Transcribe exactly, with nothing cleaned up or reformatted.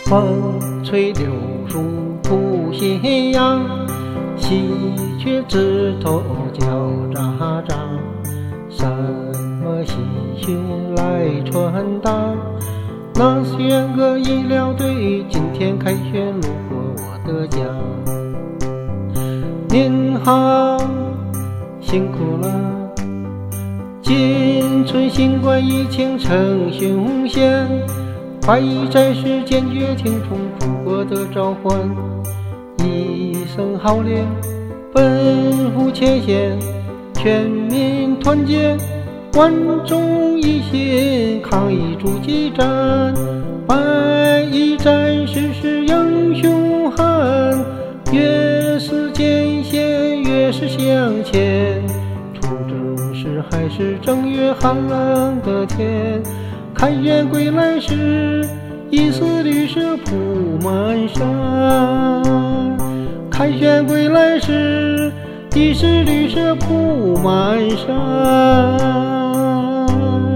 风吹柳树吐斜阳，喜鹊枝头叫喳喳。什么喜鹊来传达？那选个医疗队，今天开学路过我的家。您好，辛苦了。今春新冠疫情成凶险，快医暂时坚决听从祖国的召唤。一声号令，奔赴前线，全民团结，万众一心，抗疫筑基站。白衣战士是英雄汉，越是艰险越是向前。出征时还是正月寒冷的天，开元归来时，一丝绿色铺满山。开元归来时，一丝绿色铺满山。